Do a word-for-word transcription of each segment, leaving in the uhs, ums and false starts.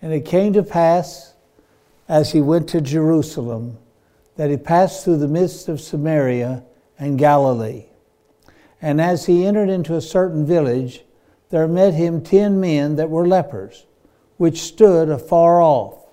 And it came to pass, as he went to Jerusalem, that he passed through the midst of Samaria and Galilee. And as he entered into a certain village, there met him ten men that were lepers, which stood afar off.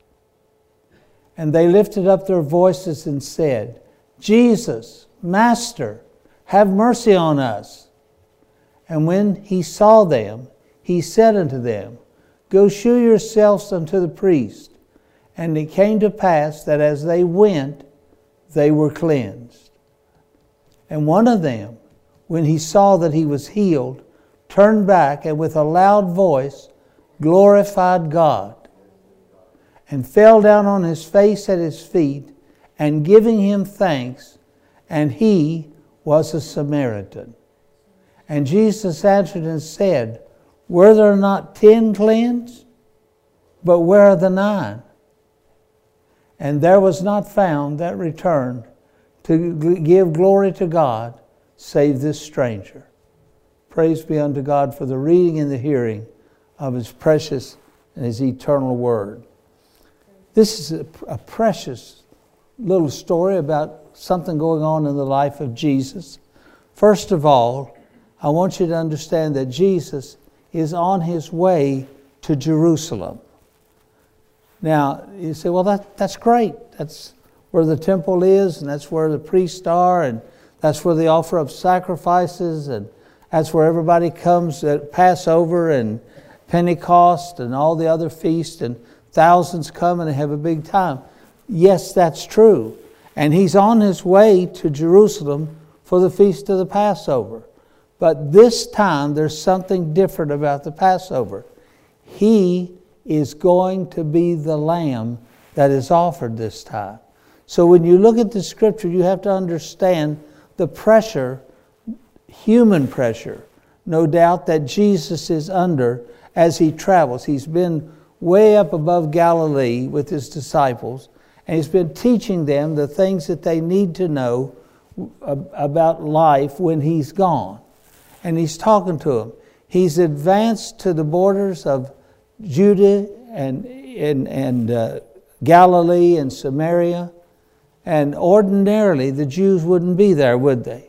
And they lifted up their voices and said, Jesus, Master, have mercy on us. And when he saw them, he said unto them, Go shew yourselves unto the priest. And it came to pass that as they went, they were cleansed. And one of them, when he saw that he was healed, turned back and with a loud voice glorified God, and fell down on his face at his feet, and giving him thanks, and he was a Samaritan. And Jesus answered and said, Were there not ten cleansed? But where are the nine? And there was not found that returned to give glory to God, save this stranger. Praise be unto God for the reading and the hearing of His precious and His eternal Word. This is a, a precious little story about something going on in the life of Jesus. First of all, I want you to understand that Jesus is on His way to Jerusalem. Now, you say, well, that, that's great. That's where the temple is, and that's where the priests are, and that's where they offer up sacrifices, and that's where everybody comes at Passover and Pentecost and all the other feasts, and thousands come and have a big time. Yes, that's true. And He's on His way to Jerusalem for the feast of the Passover. But this time, there's something different about the Passover. He is going to be the lamb that is offered this time. So when you look at the Scripture, you have to understand the pressure, human pressure, no doubt, that Jesus is under as He travels. He's been way up above Galilee with His disciples, and He's been teaching them the things that they need to know about life when He's gone. And He's talking to them. He's advanced to the borders of Judah and, and, and uh, Galilee and Samaria. And ordinarily, the Jews wouldn't be there, would they?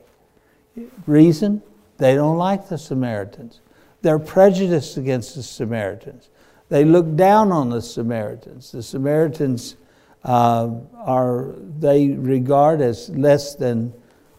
Reason? They don't like the Samaritans. They're prejudiced against the Samaritans. They look down on the Samaritans. The Samaritans uh, are, they regard as less than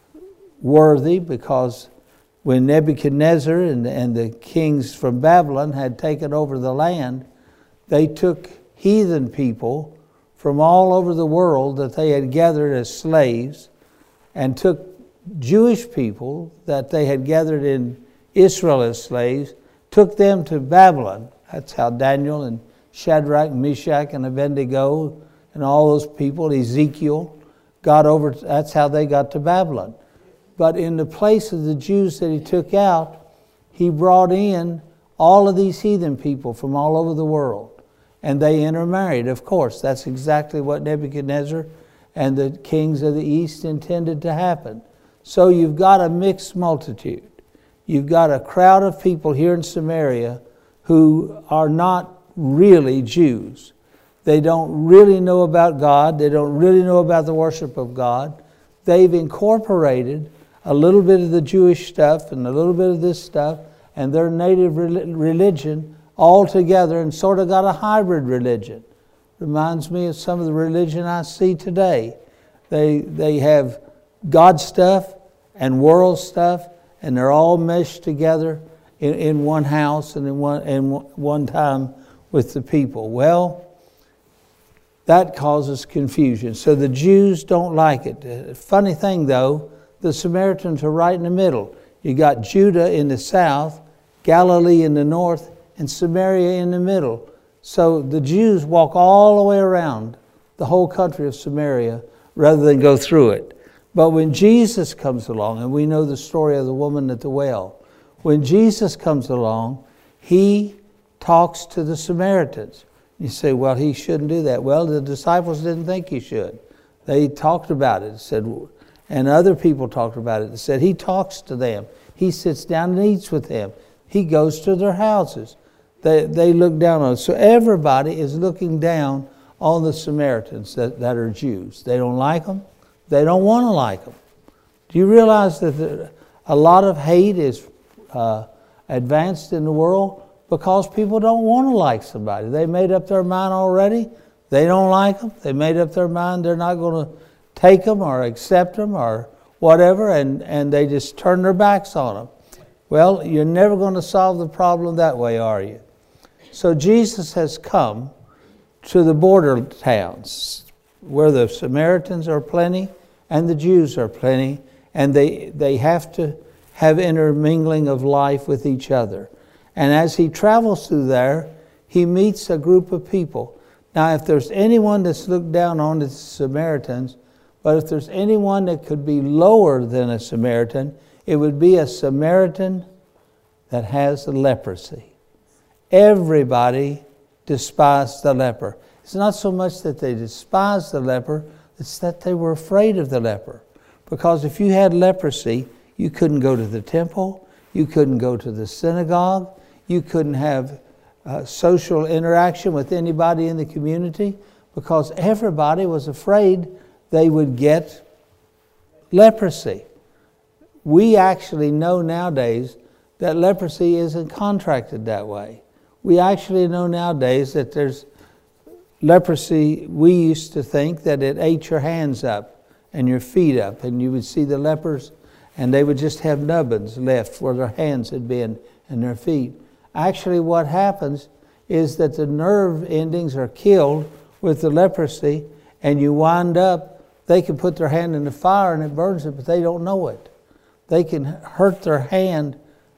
worthy, because when Nebuchadnezzar and, and the kings from Babylon had taken over the land, they took heathen people from all over the world that they had gathered as slaves, and took Jewish people that they had gathered in Israel as slaves, took them to Babylon. That's how Daniel and Shadrach, Meshach, and Abednego and all those people, Ezekiel, got over. That's how they got to Babylon. But in the place of the Jews that He took out, He brought in all of these heathen people from all over the world. And they intermarried, of course. That's exactly what Nebuchadnezzar and the kings of the East intended to happen. So you've got a mixed multitude. You've got a crowd of people here in Samaria who are not really Jews. They don't really know about God. They don't really know about the worship of God. They've incorporated a little bit of the Jewish stuff and a little bit of this stuff and their native religion all together, and sort of got a hybrid religion. Reminds me of some of the religion I see today. They they have God stuff and world stuff, and they're all meshed together in, in one house and in one in one time with the people. Well, that causes confusion. So the Jews don't like it. Funny thing though, the Samaritans are right in the middle. You got Judah in the south, Galilee in the north, and Samaria in the middle. So the Jews walk all the way around the whole country of Samaria rather than go through it. But when Jesus comes along, and we know the story of the woman at the well, when Jesus comes along, He talks to the Samaritans. You say, well, He shouldn't do that. Well, the disciples didn't think He should. They talked about it, said, and other people talked about it and said, He talks to them. He sits down and eats with them. He goes to their houses. They, they look down on us. So everybody is looking down on the Samaritans that, that are Jews. They don't like them. They don't want to like them. Do you realize that the, a lot of hate is uh, advanced in the world because people don't want to like somebody? They made up their mind already. They don't like them. They made up their mind they're not going to take them or accept them or whatever, and, and they just turn their backs on them. Well, you're never going to solve the problem that way, are you? So Jesus has come to the border towns where the Samaritans are plenty and the Jews are plenty, and they, they have to have intermingling of life with each other. And as he travels through there, he meets a group of people. Now, if there's anyone that's looked down on the Samaritans, but if there's anyone that could be lower than a Samaritan, it would be a Samaritan that has leprosy. Everybody despised the leper. It's not so much that they despised the leper, it's that they were afraid of the leper. Because if you had leprosy, you couldn't go to the temple, you couldn't go to the synagogue, you couldn't have uh, social interaction with anybody in the community, because everybody was afraid they would get leprosy. We actually know nowadays that leprosy isn't contracted that way. We actually know nowadays that there's leprosy. We used to think that it ate your hands up and your feet up, and you would see the lepers and they would just have nubbins left where their hands had been and their feet. Actually, what happens is that the nerve endings are killed with the leprosy, and you wind up, they can put their hand in the fire and it burns it, but they don't know it. They can hurt their hand,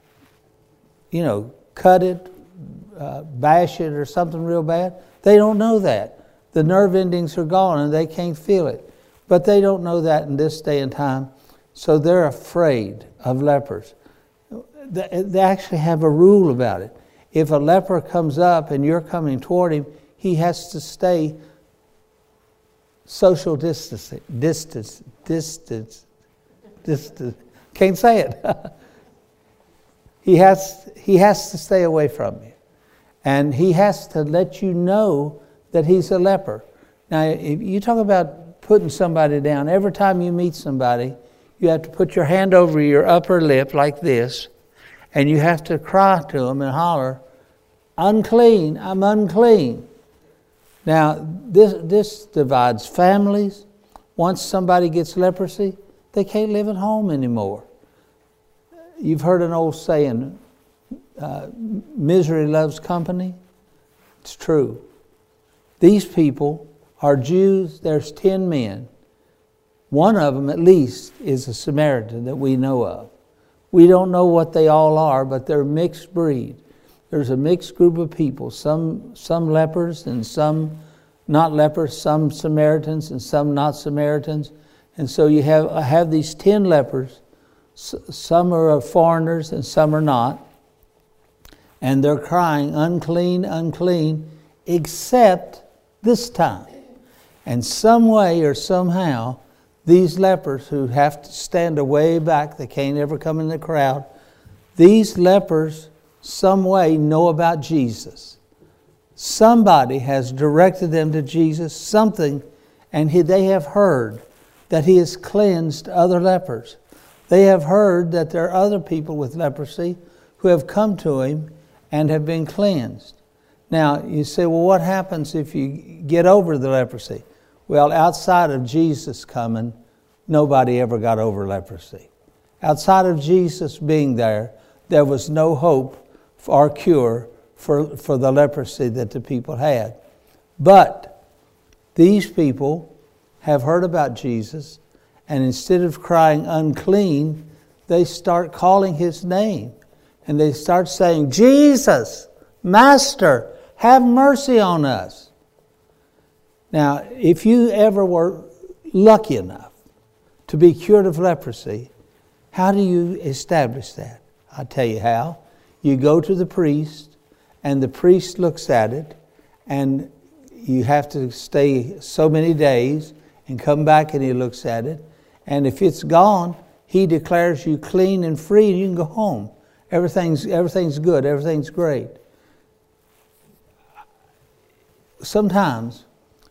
you know, cut it, uh, bash it or something real bad. They don't know that. The nerve endings are gone and they can't feel it. But they don't know that in this day and time, so they're afraid of lepers. They actually have a rule about it. If a leper comes up and you're coming toward him, he has to stay social distance, distance, distance, distance. Can't say it. he has he has to stay away from you, and he has to let you know that he's a leper. Now, if you talk about putting somebody down, every time you meet somebody, you have to put your hand over your upper lip like this, and you have to cry to them and holler, "Unclean! I'm unclean." Now, this this divides families. Once somebody gets leprosy, they can't live at home anymore. You've heard an old saying, uh, misery loves company. It's true. These people are Jews. There's ten men. One of them, at least, is a Samaritan that we know of. We don't know what they all are, but they're mixed breed. There's a mixed group of people, some some lepers and some not lepers, some Samaritans and some not Samaritans. And so you have have these ten lepers. Some are foreigners and some are not. And they're crying, "Unclean, unclean," except this time. And some way or somehow, these lepers who have to stand away back, they can't ever come in the crowd, these lepers some way know about Jesus. Somebody has directed them to Jesus, something, and he, they have heard that he has cleansed other lepers. They have heard that there are other people with leprosy who have come to him and have been cleansed. Now, you say, well, what happens if you get over the leprosy? Well, outside of Jesus coming, nobody ever got over leprosy. Outside of Jesus being there, there was no hope or cure for, for the leprosy that the people had. But these people have heard about Jesus, and instead of crying unclean, they start calling his name. And they start saying, "Jesus, Master, have mercy on us." Now, if you ever were lucky enough to be cured of leprosy, how do you establish that? I'll tell you how. You go to the priest, and the priest looks at it, and you have to stay so many days and come back and he looks at it. And if it's gone, he declares you clean and free and you can go home. Everything's everything's good. Everything's great. sometimes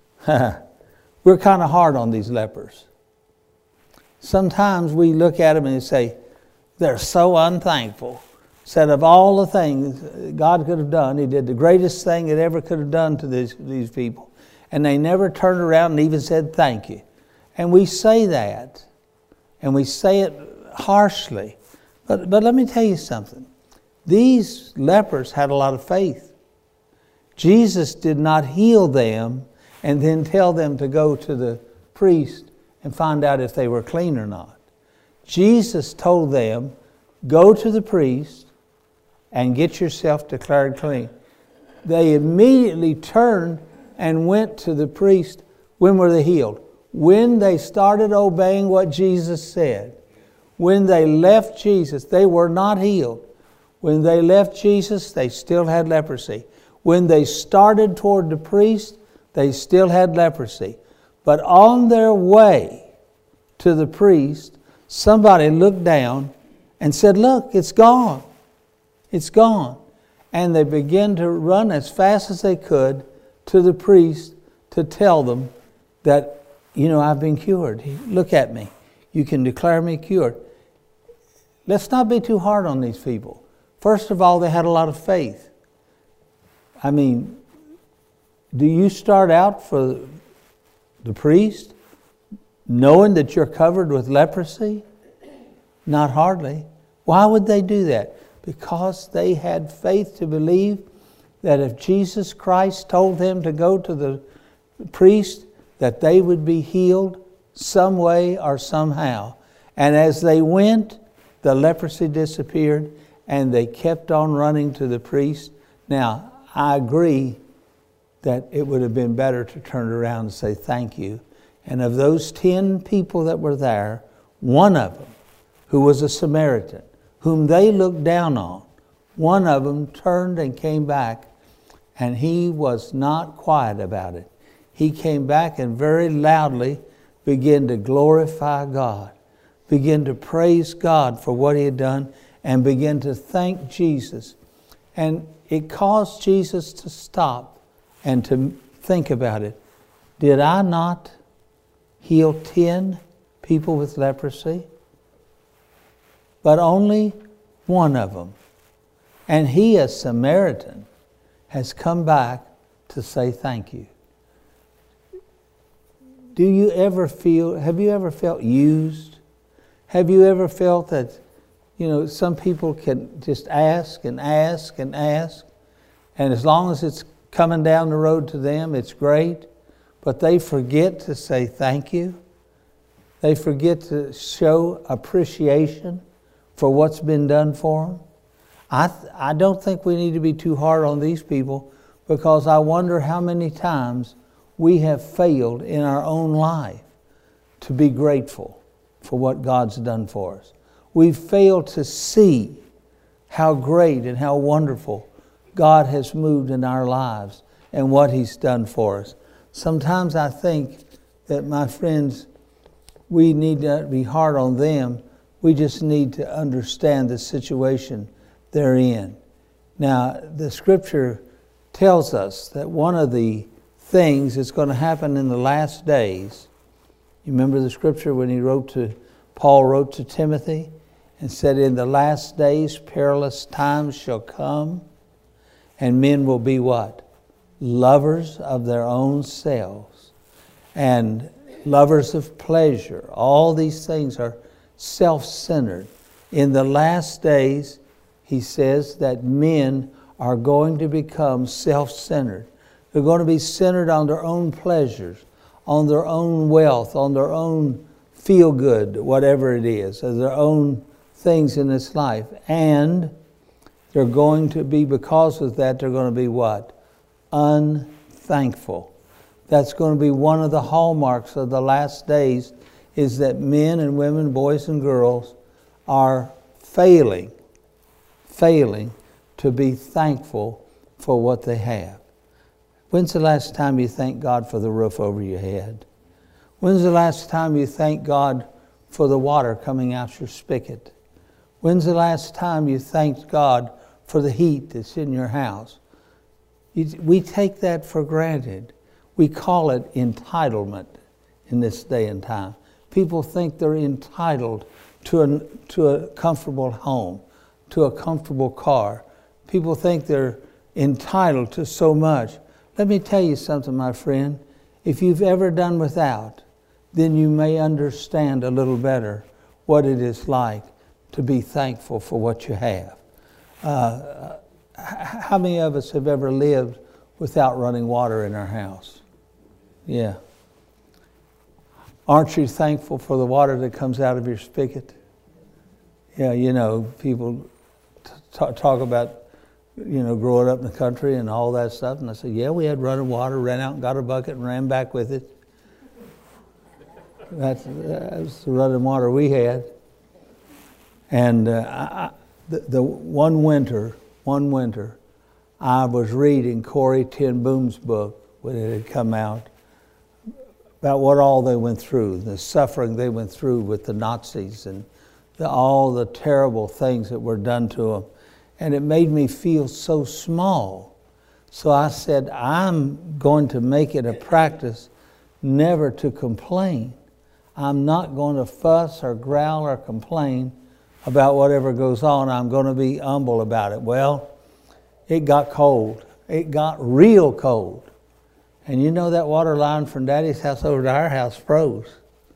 we're kind of hard on these lepers. Sometimes we look at them and say, they're so unthankful. Said of all the things God could have done, He did the greatest thing it ever could have done to these, these people. And they never turned around and even said thank you. And we say that. And we say it harshly. But, but let me tell you something. These lepers had a lot of faith. Jesus did not heal them and then tell them to go to the priest and find out if they were clean or not. Jesus told them, go to the priest and get yourself declared clean. They immediately turned and went to the priest. When were they healed? When they started obeying what Jesus said. When they left Jesus, they were not healed. When they left Jesus, they still had leprosy. When they started toward the priest, they still had leprosy. But on their way to the priest, somebody looked down and said, look, it's gone. It's gone. And they began to run as fast as they could to the priest to tell them that, you know, I've been cured. Look at me. You can declare me cured. Let's not be too hard on these people. First of all, they had a lot of faith. I mean, do you start out for the priest knowing that you're covered with leprosy? Not hardly. Why would they do that? Because they had faith to believe that if Jesus Christ told them to go to the priest, that they would be healed some way or somehow. And as they went, the leprosy disappeared and they kept on running to the priest. Now, I agree that it would have been better to turn around and say thank you. And of those ten people that were there, one of them, who was a Samaritan, whom they looked down on, one of them turned and came back, and he was not quiet about it. He came back and very loudly began to glorify God, began to praise God for what he had done, and began to thank Jesus. And it caused Jesus to stop and to think about it. Did I not heal ten people with leprosy? But only one of them. And he, a Samaritan, has come back to say thank you. Do you ever feel, have you ever felt used? Have you ever felt that, you know, some people can just ask and ask and ask, and as long as it's coming down the road to them, it's great, but they forget to say thank you. They forget to show appreciation for what's been done for them. I th- I don't think we need to be too hard on these people, because I wonder how many times we have failed in our own life to be grateful for what God's done for us. We've failed to see how great and how wonderful God has moved in our lives and what He's done for us. Sometimes I think that, my friends, we need to be hard on them. We just need to understand the situation they're in. Now, the Scripture tells us that one of the things that's going to happen in the last days, you remember the Scripture when he wrote to, Paul wrote to Timothy and said, in the last days perilous times shall come, and men will be what? Lovers of their own selves and lovers of pleasure. All these things are self-centered. In the last days, he says that men are going to become self-centered. They're going to be centered on their own pleasures, on their own wealth, on their own feel-good, whatever it is, or their own things in this life. And they're going to be, because of that, they're going to be what? Unthankful. That's going to be one of the hallmarks of the last days, is that men and women, boys and girls, are failing, failing to be thankful for what they have. When's the last time you thanked God for the roof over your head? When's the last time you thanked God for the water coming out your spigot? When's the last time you thanked God for the heat that's in your house? We take that for granted. We call it entitlement in this day and time. People think they're entitled to a, to a comfortable home, to a comfortable car. People think they're entitled to so much. Let me tell you something, my friend. If you've ever done without, then you may understand a little better what it is like to be thankful for what you have. Uh, how many of us have ever lived without running water in our house? Yeah. Aren't you thankful for the water that comes out of your spigot? Yeah, you know, people t- talk about, you know, growing up in the country and all that stuff. And I said, yeah, we had running water, ran out and got a bucket and ran back with it. That's, that's the running water we had. And uh, I, the, the one winter, one winter, I was reading Corrie ten Boom's book when it had come out about what all they went through, the suffering they went through with the Nazis and the, all the terrible things that were done to them. And it made me feel so small. So I said, I'm going to make it a practice never to complain. I'm not going to fuss or growl or complain about whatever goes on. I'm going to be humble about it. Well, it got cold. It got real cold. And you know that water line from Daddy's house over to our house froze.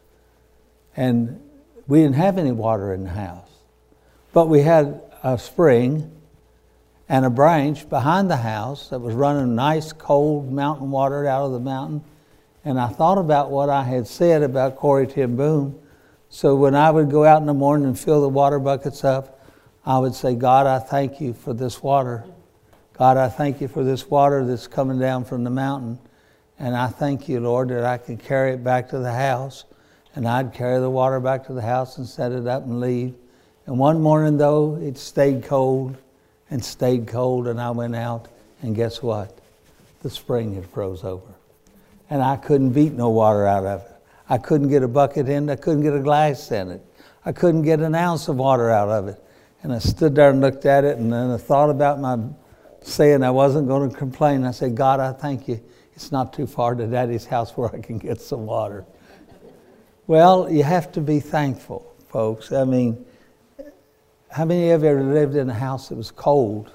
And we didn't have any water in the house. But we had a spring and a branch behind the house that was running nice cold mountain water out of the mountain. And I thought about what I had said about Corrie ten Boom. So when I would go out in the morning and fill the water buckets up, I would say, God, I thank you for this water. God, I thank you for this water that's coming down from the mountain. And I thank you, Lord, that I can carry it back to the house. And I'd carry the water back to the house and set it up and leave. And one morning, though, it stayed cold and stayed cold. And I went out, and guess what? The spring had froze over. And I couldn't beat no water out of it. I couldn't get a bucket in. I couldn't get a glass in it. I couldn't get an ounce of water out of it. And I stood there and looked at it, and then I thought about my saying I wasn't going to complain. I said, God, I thank you. It's not too far to Daddy's house where I can get some water. Well, you have to be thankful, folks. I mean, how many of you ever lived in a house that was cold?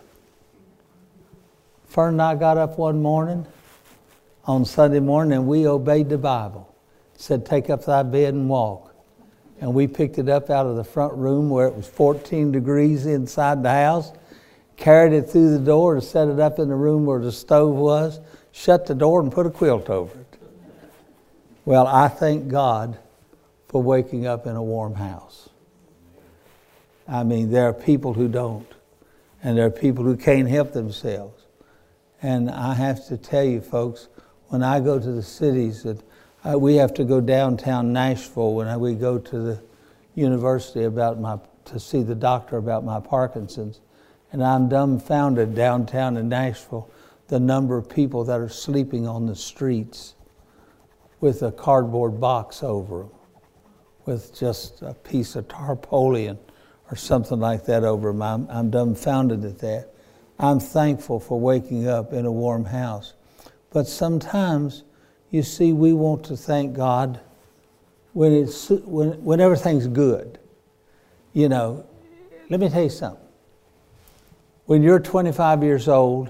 Fern and I got up one morning on Sunday morning and we obeyed the Bible. It said, take up thy bed and walk. And we picked it up out of the front room where it was fourteen degrees inside the house, carried it through the door and set it up in the room where the stove was, shut the door and put a quilt over it. Well, I thank God for waking up in a warm house. I mean, there are people who don't, and there are people who can't help themselves. And I have to tell you, folks, when I go to the cities, that uh, we have to go downtown Nashville when I, we go to the university about my to see the doctor about my Parkinson's, and I'm dumbfounded downtown in Nashville the number of people that are sleeping on the streets with a cardboard box over them, with just a piece of tarpaulin or something like that over them. I'm, I'm dumbfounded at that. I'm thankful for waking up in a warm house. But sometimes, you see, we want to thank God when it's when, when everything's good. You know, let me tell you something. When you're twenty-five years old,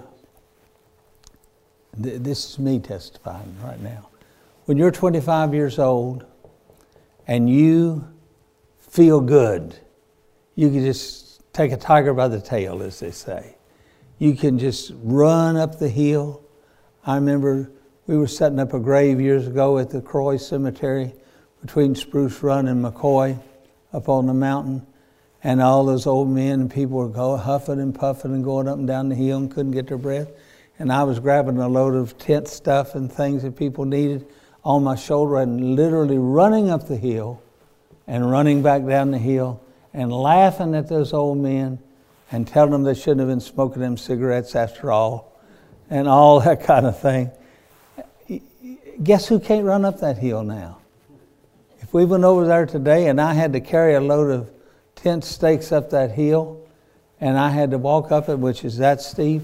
th- this is me testifying right now. When you're twenty-five years old and you feel good, you can just take a tiger by the tail, as they say. You can just run up the hill. I remember we were setting up a grave years ago at the Croy Cemetery between Spruce Run and McCoy up on the mountain. And all those old men and people were go, huffing and puffing and going up and down the hill and couldn't get their breath. And I was grabbing a load of tent stuff and things that people needed on my shoulder and literally running up the hill and running back down the hill and laughing at those old men and telling them they shouldn't have been smoking them cigarettes after all and all that kind of thing. Guess who can't run up that hill now? If we went over there today and I had to carry a load of tent stakes up that hill and I had to walk up it, which is that steep,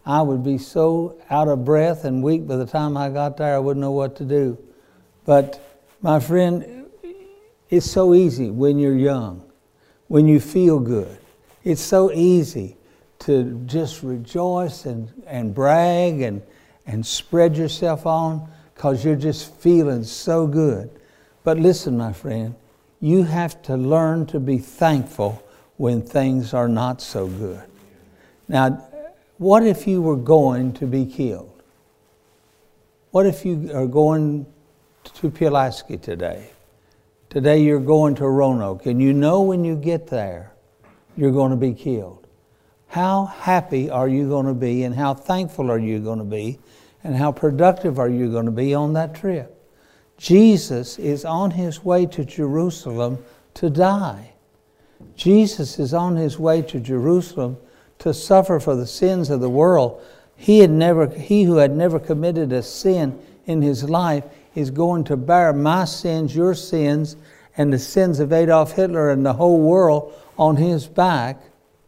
I would be so out of breath and weak by the time I got there, I wouldn't know what to do. But my friend, it's so easy when you're young, when you feel good. It's so easy to just rejoice and, and brag and, and spread yourself on because you're just feeling so good. But listen, my friend, you have to learn to be thankful when things are not so good. Now, what if you were going to be killed? What if you are going to Pulaski today? Today you're going to Roanoke, and you know when you get there, you're going to be killed. How happy are you going to be, and how thankful are you going to be, and how productive are you going to be on that trip? Jesus is on his way to Jerusalem to die. Jesus is on his way to Jerusalem to suffer for the sins of the world. He had never, he who had never committed a sin in his life is going to bear my sins, your sins, and the sins of Adolf Hitler and the whole world on his back.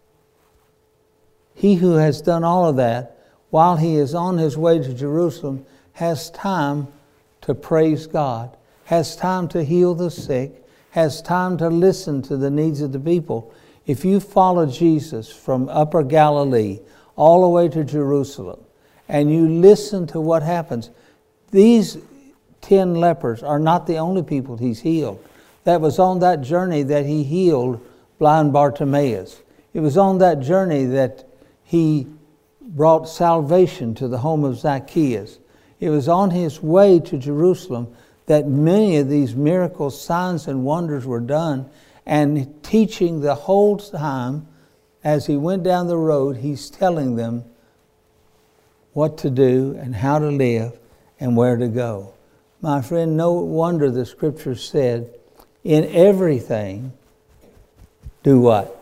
He who has done all of that, while he is on his way to Jerusalem, has time to praise God, has time to heal the sick, has time to listen to the needs of the people. If you follow Jesus from Upper Galilee all the way to Jerusalem, and you listen to what happens, these ten lepers are not the only people he's healed. That was on that journey that he healed blind Bartimaeus. It was on that journey that he brought salvation to the home of Zacchaeus. It was on his way to Jerusalem that many of these miracles, signs, and wonders were done. And teaching the whole time, as he went down the road, he's telling them what to do and how to live and where to go. My friend, no wonder the Scripture said, in everything, do what?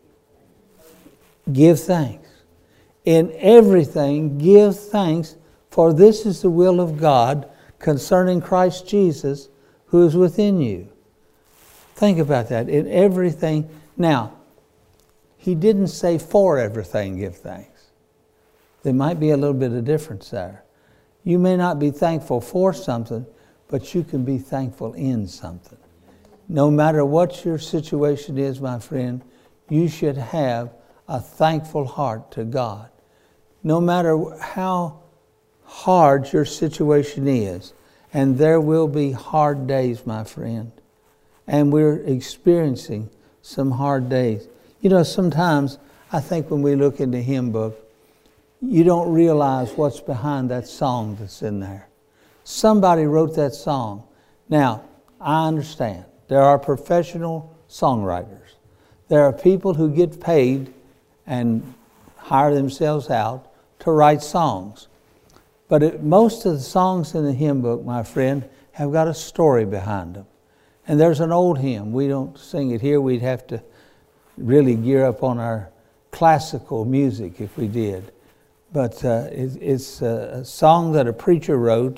Give thanks. In everything, give thanks, for this is the will of God concerning Christ Jesus, who is within you. Think about that. In everything. Now, he didn't say for everything give thanks. There might be a little bit of difference there. You may not be thankful for something, but you can be thankful in something. No matter what your situation is, my friend, you should have a thankful heart to God. No matter how hard your situation is, and there will be hard days, my friend. And we're experiencing some hard days. You know, sometimes I think when we look in the hymn book, you don't realize what's behind that song that's in there. Somebody wrote that song. Now, I understand. There are professional songwriters. There are people who get paid and hire themselves out to write songs. But it, most of the songs in the hymn book, my friend, have got a story behind them. And there's an old hymn. We don't sing it here. We'd have to really gear up on our classical music if we did. But uh, it, it's a song that a preacher wrote,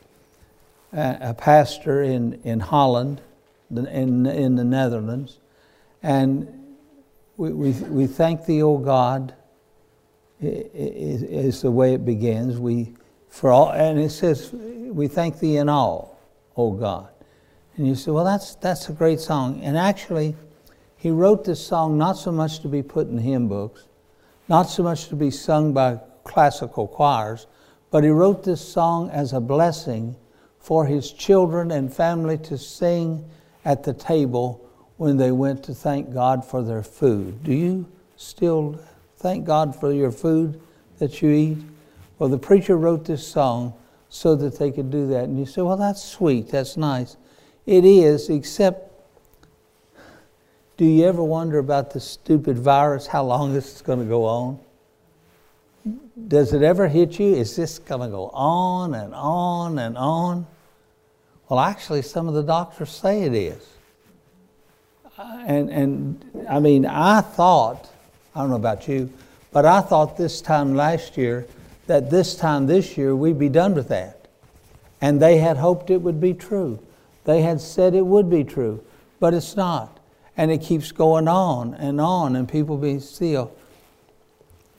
a, a pastor in, in Holland, in, in the Netherlands. And we, we, we thank thee, O God, is, is the way it begins. We, for all, and it says, we thank thee in all, O God. And you say, well, that's that's a great song. And actually, he wrote this song not so much to be put in hymn books, not so much to be sung by classical choirs, but he wrote this song as a blessing for his children and family to sing at the table when they went to thank God for their food. Do you still thank God for your food that you eat? Well, the preacher wrote this song so that they could do that. And you say, well, that's sweet, that's nice. It is, except, do you ever wonder about this stupid virus, how long this is going to go on? Does it ever hit you? Is this going to go on and on and on? Well, actually, some of the doctors say it is. And, and I mean, I thought, I don't know about you, but I thought this time last year that this time this year we'd be done with that. And they had hoped it would be true. They had said it would be true, but it's not. And it keeps going on and on, and people be still.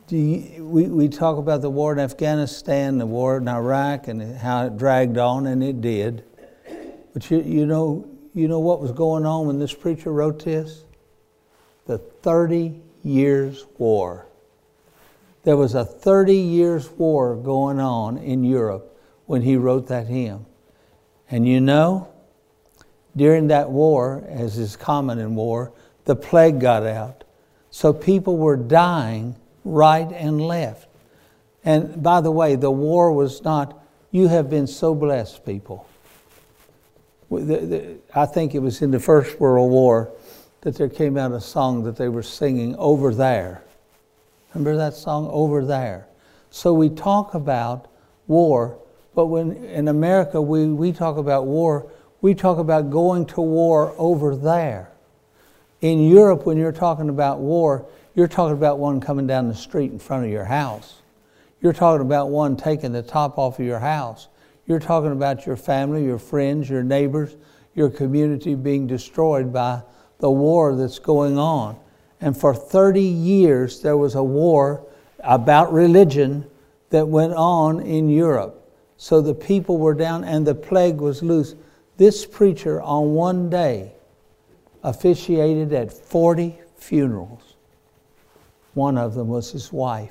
Do you, we, we talk about the war in Afghanistan, the war in Iraq, and how it dragged on, and it did. But you, you know, you know what was going on when this preacher wrote this? The thirty years war. There was a thirty years war going on in Europe when he wrote that hymn. And you know, during that war, as is common in war, the plague got out. So people were dying right and left. And by the way, the war was not, you have been so blessed, people. The, the, I think it was in the First World War that there came out a song that they were singing, Over There. Remember that song, Over There? So we talk about war, but when in America we, we talk about war, we talk about going to war over there. In Europe, when you're talking about war, you're talking about one coming down the street in front of your house. You're talking about one taking the top off of your house. You're talking about your family, your friends, your neighbors, your community being destroyed by the war that's going on. And for thirty years, there was a war about religion that went on in Europe. So the people were down and the plague was loose. This preacher on one day officiated at forty funerals. One of them was his wife.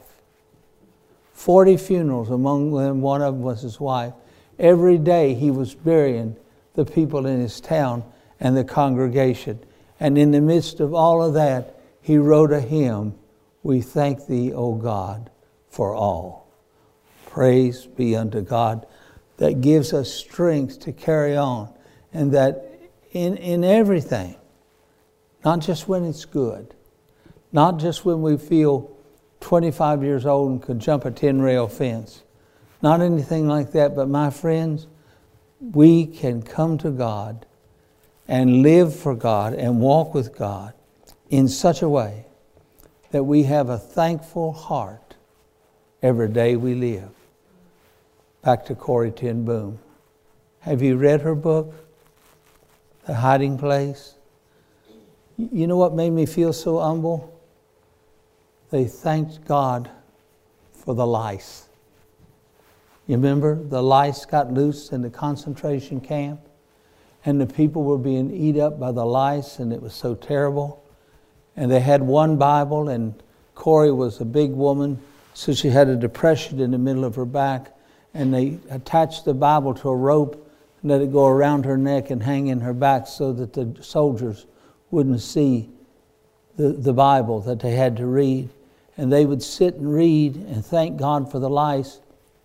forty funerals, among them one of them was his wife. Every day he was burying the people in his town and the congregation. And in the midst of all of that, he wrote a hymn, We Thank Thee, O God, for all. Praise be unto God that gives us strength to carry on, and that in, in everything, not just when it's good, not just when we feel twenty-five years old and could jump a ten-rail fence, not anything like that, but my friends, we can come to God and live for God and walk with God in such a way that we have a thankful heart every day we live. Back to Corrie ten Boom. Have you read her book, The Hiding Place? You know what made me feel so humble? They thanked God for the lice. You remember the lice got loose in the concentration camp, and the people were being eaten up by the lice, and it was so terrible. And they had one Bible, and Corrie was a big woman, so she had a depression in the middle of her back, and they attached the Bible to a rope and let it go around her neck and hang in her back so that the soldiers wouldn't see the, the Bible that they had to read. And they would sit and read and thank God for the lice,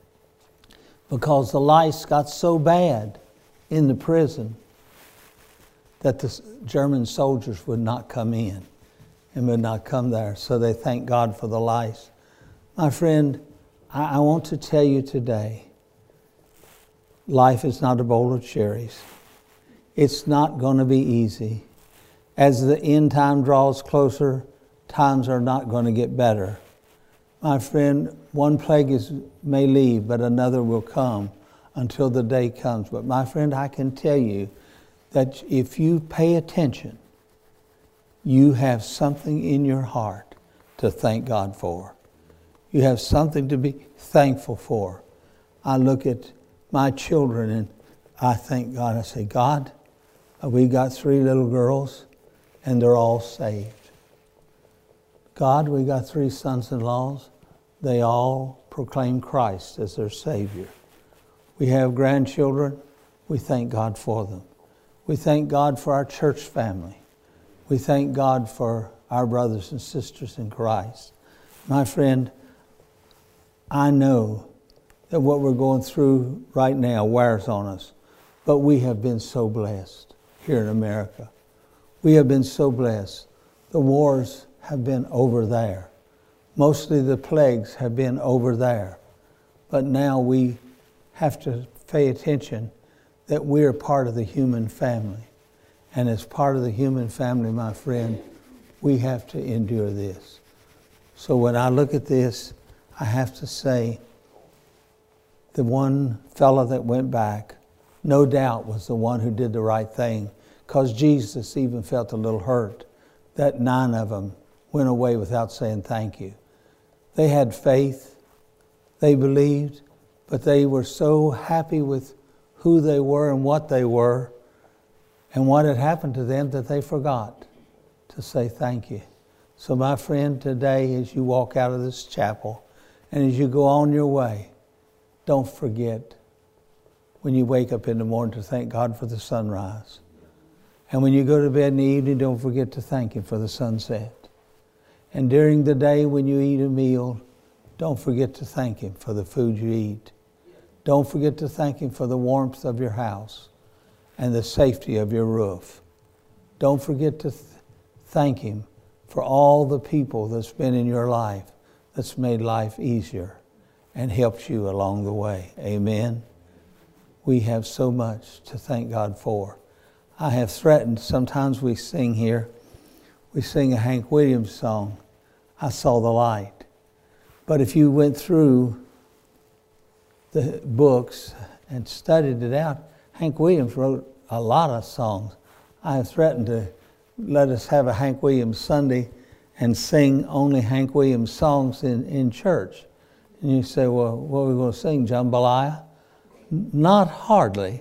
because the lice got so bad in the prison that the German soldiers would not come in and would not come there. So they thank God for the lice. My friend, I, I want to tell you today, life is not a bowl of cherries. It's not going to be easy. As the end time draws closer, times are not going to get better. My friend, one plague is, may leave, but another will come until the day comes. But my friend, I can tell you that if you pay attention, you have something in your heart to thank God for. You have something to be thankful for. I look at my children and I thank God. I say, God, we got three little girls and they're all saved. God, we got three sons-in-laws. They all proclaim Christ as their Savior. We have grandchildren. We thank God for them. We thank God for our church family. We thank God for our brothers and sisters in Christ. My friend, I know that what we're going through right now wears on us, but we have been so blessed here in America. We have been so blessed. The wars have been over there. Mostly the plagues have been over there. But now we have to pay attention that we're part of the human family. And as part of the human family, my friend, we have to endure this. So when I look at this, I have to say, the one fellow that went back, no doubt was the one who did the right thing, because Jesus even felt a little hurt that nine of them went away without saying thank you. They had faith. They believed. But they were so happy with who they were and what they were and what had happened to them that they forgot to say thank you. So my friend, today as you walk out of this chapel and as you go on your way, don't forget when you wake up in the morning to thank God for the sunrise. And when you go to bed in the evening, don't forget to thank Him for the sunset. And during the day when you eat a meal, don't forget to thank Him for the food you eat. Don't forget to thank Him for the warmth of your house and the safety of your roof. Don't forget to th- thank Him for all the people that's been in your life that's made life easier and helped you along the way. Amen. We have so much to thank God for. I have threatened, sometimes we sing here, we sing a Hank Williams song, I Saw the Light. But if you went through the books and studied it out, Hank Williams wrote a lot of songs. I have threatened to let us have a Hank Williams Sunday and sing only Hank Williams songs in, in church. And you say, well, what are we going to sing, Jambalaya? Not hardly.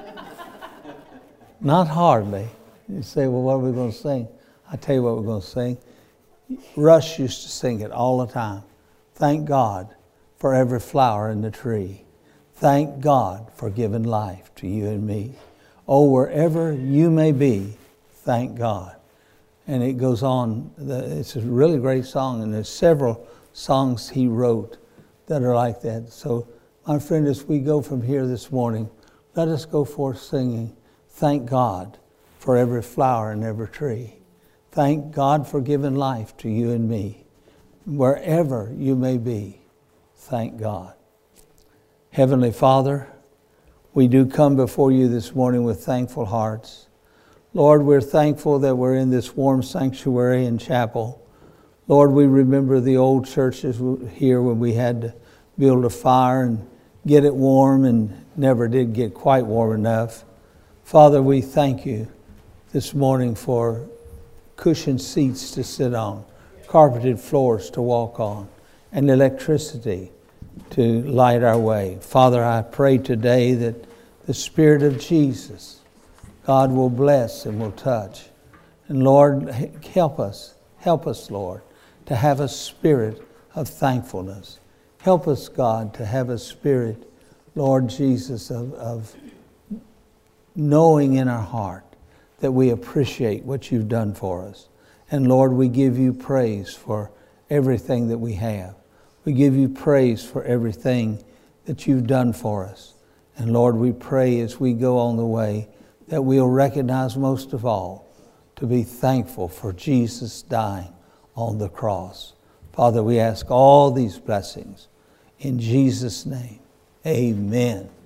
Not hardly. You say, well, what are we going to sing? I tell you what we're going to sing. Rush used to sing it all the time. Thank God for every flower in the tree. Thank God for giving life to you and me. Oh, wherever you may be, thank God. And it goes on. It's a really great song, and there's several songs he wrote that are like that. So, my friend, as we go from here this morning, let us go forth singing, thank God for every flower and every tree. Thank God for giving life to you and me. Wherever you may be, thank God. Heavenly Father, we do come before you this morning with thankful hearts. Lord, we're thankful that we're in this warm sanctuary and chapel. Lord, we remember the old churches here when we had to build a fire and get it warm and never did get quite warm enough. Father, we thank you this morning for cushioned seats to sit on, carpeted floors to walk on, and electricity to light our way. Father, I pray today that the Spirit of Jesus, God, will bless and will touch. And Lord, help us, help us, Lord, to have a spirit of thankfulness. Help us, God, to have a spirit, Lord Jesus, of, of knowing in our heart that we appreciate what you've done for us. And Lord, we give you praise for everything that we have. We give you praise for everything that you've done for us. And Lord, we pray as we go on the way that we'll recognize most of all to be thankful for Jesus dying on the cross. Father, we ask all these blessings in Jesus' name. Amen.